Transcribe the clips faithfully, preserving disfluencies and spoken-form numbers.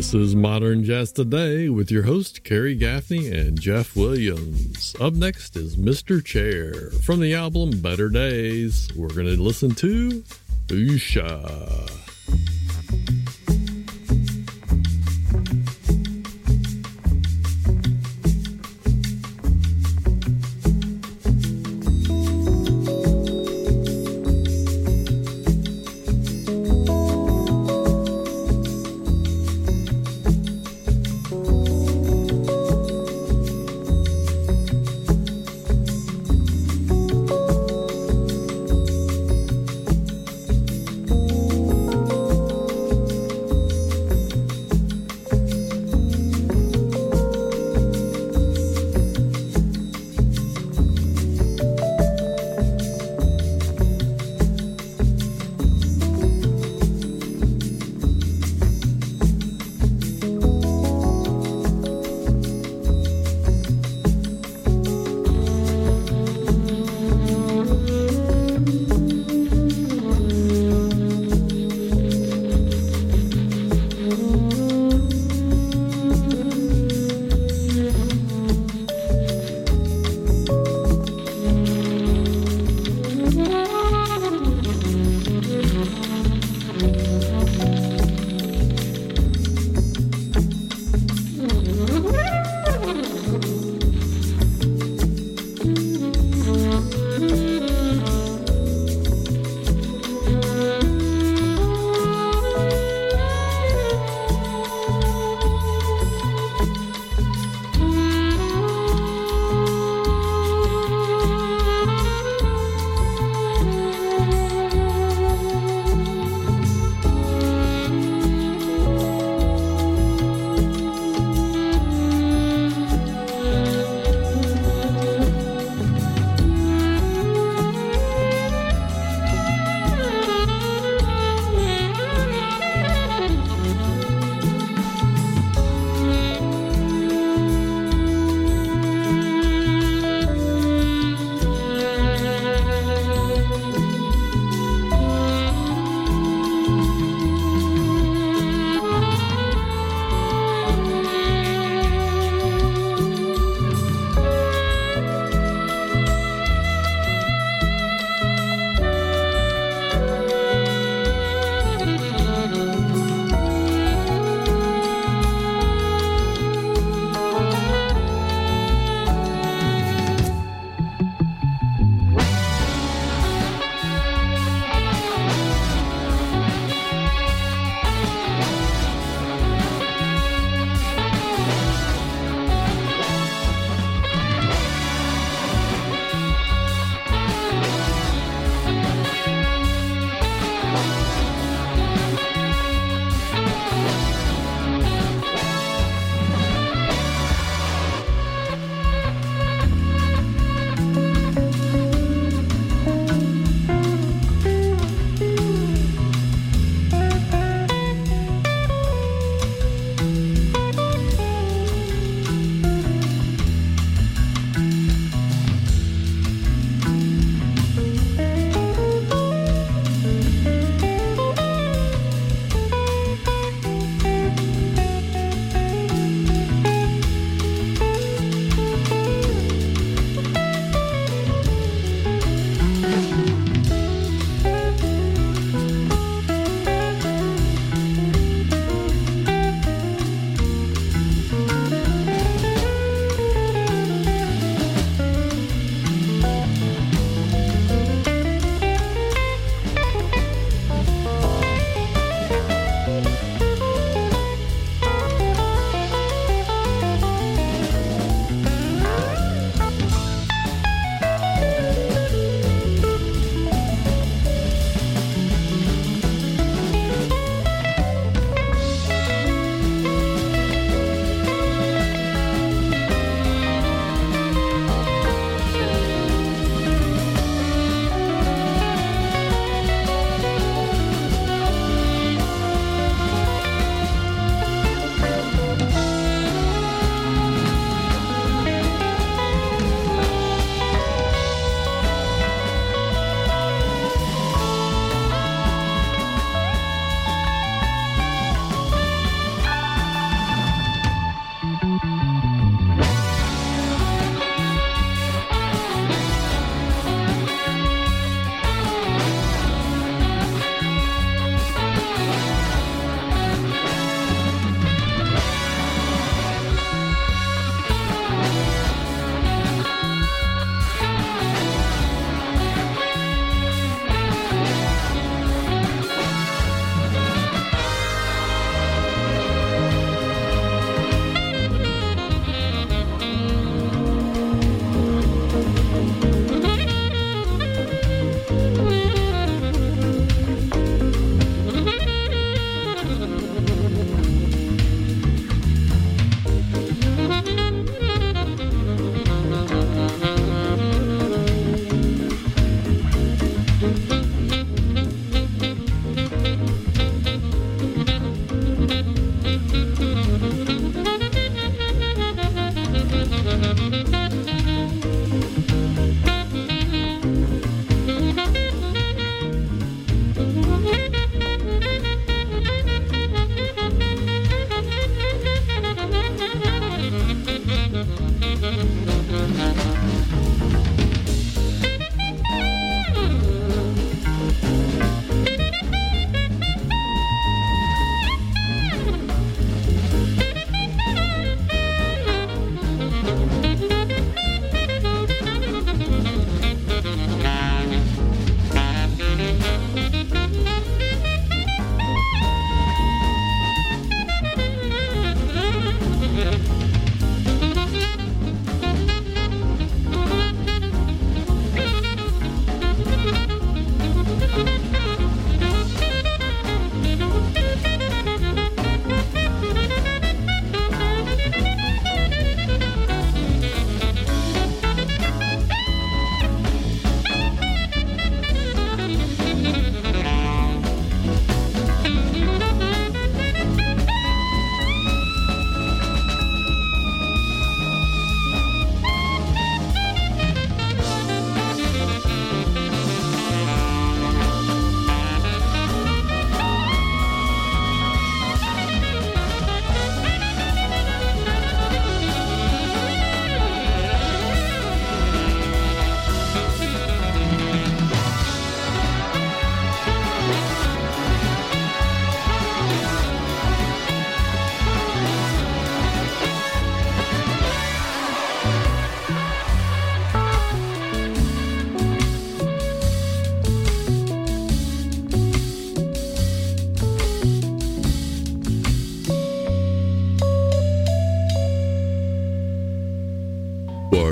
This is Modern Jazz Today with your host, Kerry Gaffney and Jeff Williams. Up next is Mister Chair from the album Better Days. We're going to listen to Usha. Thank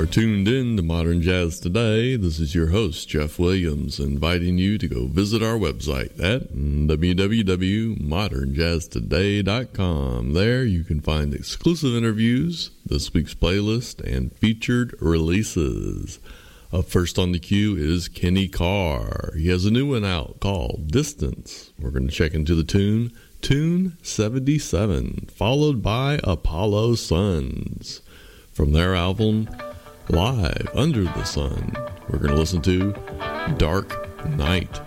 tuned in to Modern Jazz Today. This is your host, Jeff Williams, inviting you to go visit our website at w w w dot modern jazz today dot com. There you can find exclusive interviews, this week's playlist, and featured releases. Up first on the queue is Kenny Carr. He has a new one out called Distance. We're going to check into the tune, Tune seventy-seven, followed by Apollo Suns. From their album, Live Under the Sun, we're going to listen to Dark Night.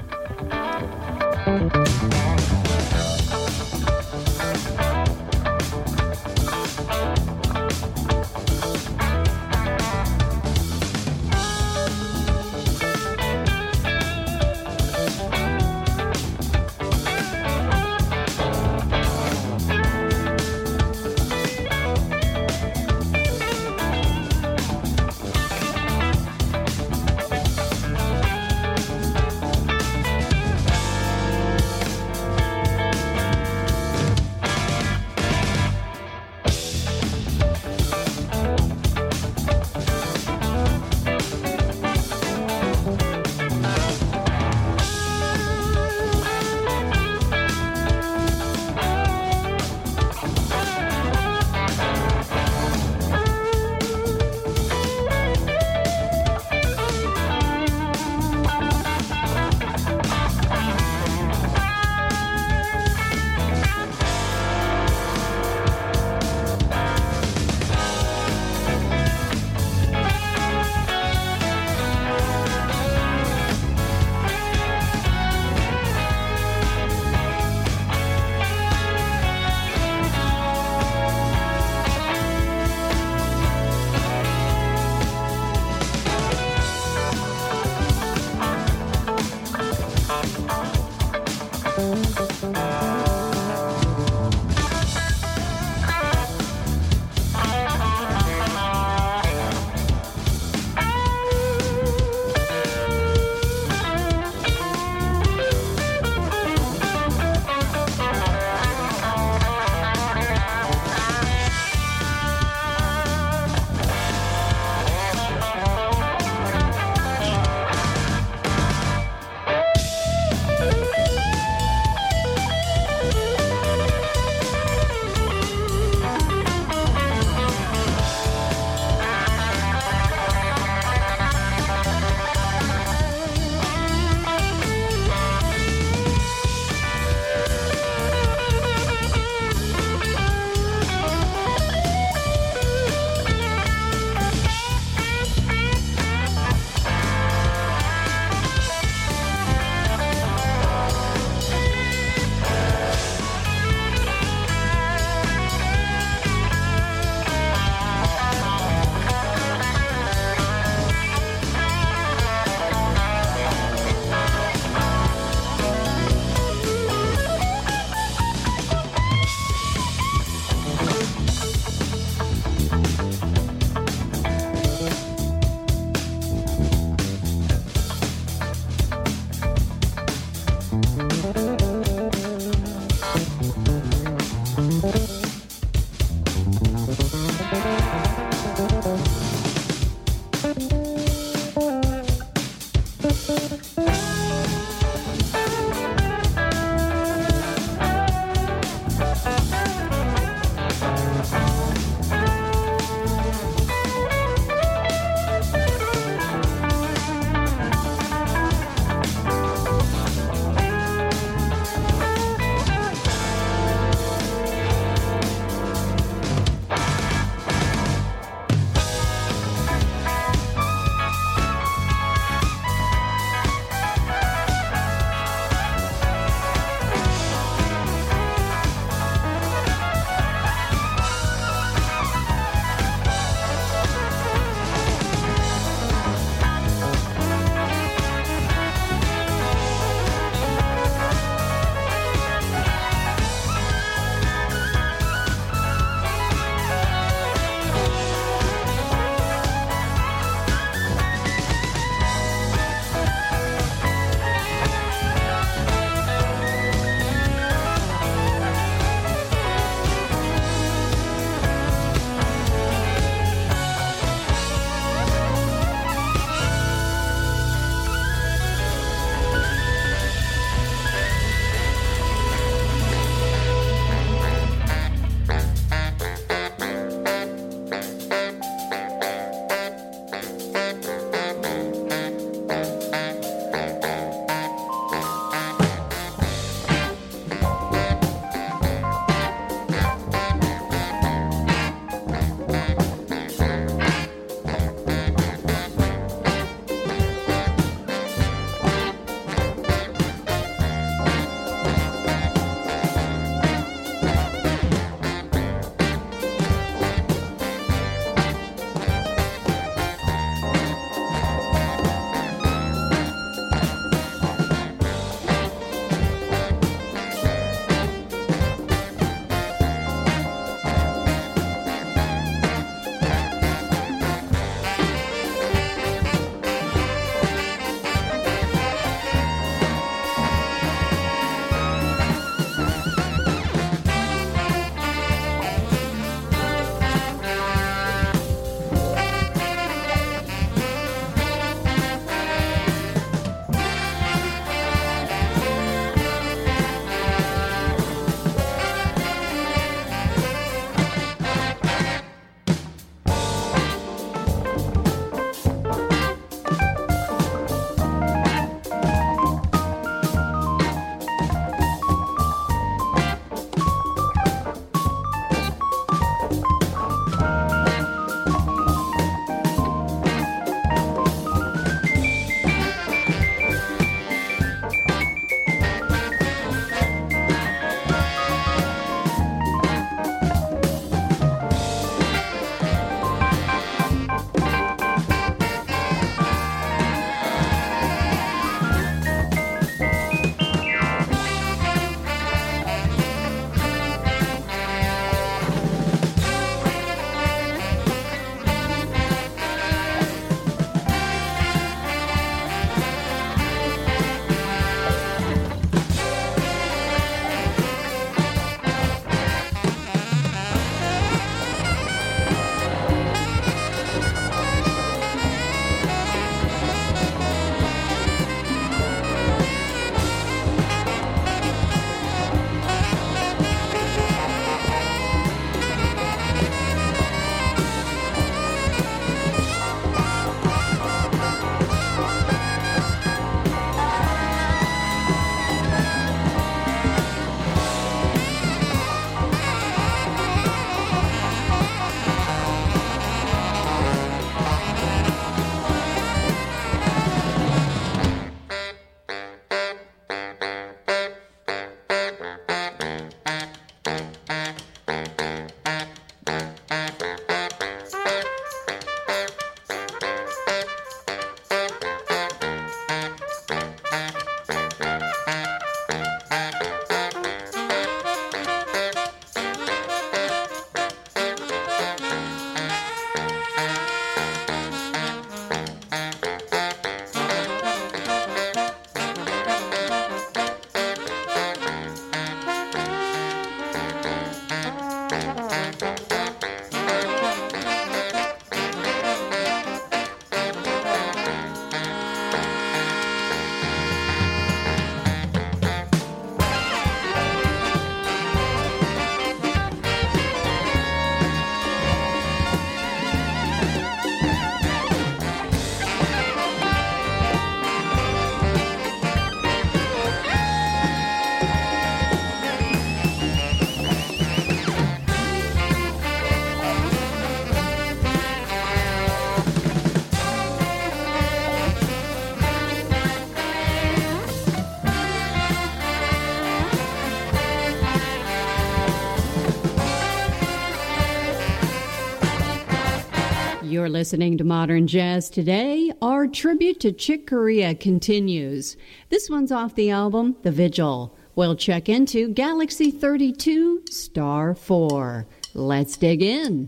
You're listening to Modern Jazz Today. Our tribute to Chick Corea continues. This one's off the album The Vigil. We'll check into Galaxy thirty-two, Star four. Let's dig in.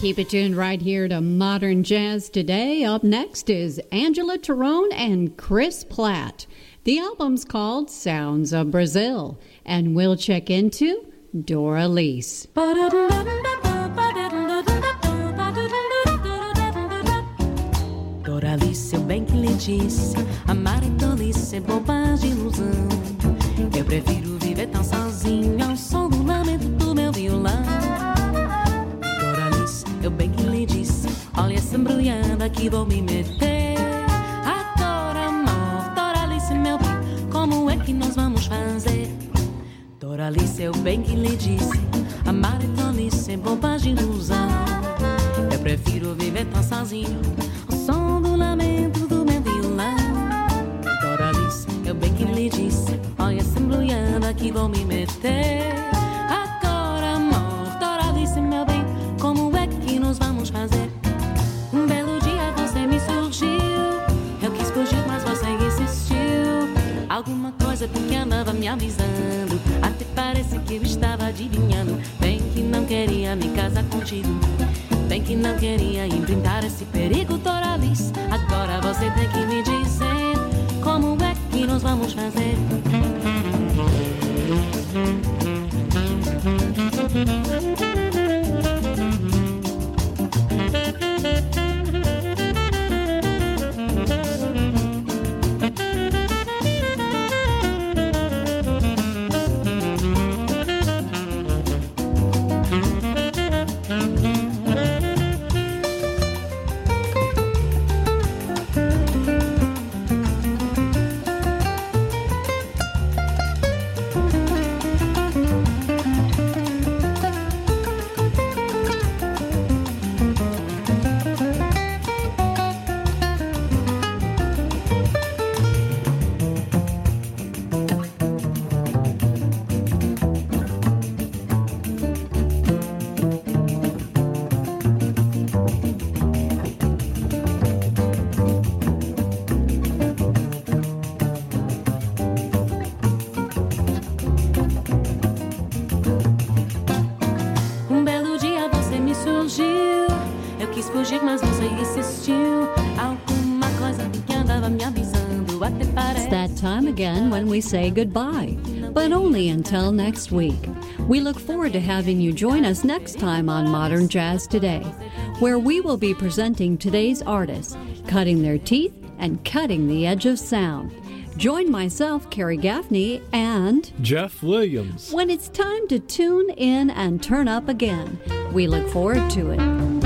Keep it tuned right here to Modern Jazz Today. Up next is Angela Terone and Chris Platt. The album's called Sounds of Brazil, and we'll check into Doralice. Doralice, eu bem que lhe disse, amar e tolice é bobagem, ilusão. Eu prefiro viver tão sozinho ao som do lamento do meu violão. Doralice, eu bem que lhe disse, olha essa embrulhada que vou me meter. Agora, amor, Doralice, meu bem, como é que nós vamos fazer? Doralice, eu bem que lhe disse, amar e tolice é bobagem, ilusão. Eu prefiro viver tão sozinho ao som do lamento do meu violão. Doralice, eu bem que lhe disse, olha essa embrulhada que vou me meter. Agora, amor, Doralice, meu bem, como é que nós vamos fazer? Um belo dia você me surgiu, eu quis fugir, mas você insistiu. Alguma coisa porque andava me avisando, até parece que eu estava adivinhando. Bem que não queria me casar contigo, bem que não queria enfrentar esse perigo, Doralice. Agora você tem que me dizer como é que nós vamos fazer. Mas você insistiu, alguma coisa que andava me avisando, até parece. It's that time again when we say goodbye, but only until next week. We look forward to having you join us next time on Modern Jazz Today, where we will be presenting today's artists, cutting their teeth and cutting the edge of sound. Join myself, Carrie Gaffney, and Jeff Williams when it's time to tune in and turn up again. We look forward to it.